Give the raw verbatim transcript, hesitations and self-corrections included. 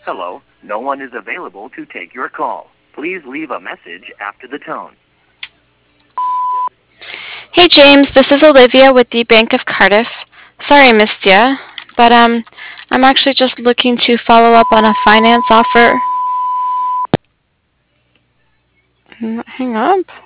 Hello, no one is available to take your call. Please leave a message after the tone. Hey James, this is Olivia with the Bank of Cardiff. Sorry I missed ya, but um, I'm actually just looking to follow up on a finance offer. Hang up.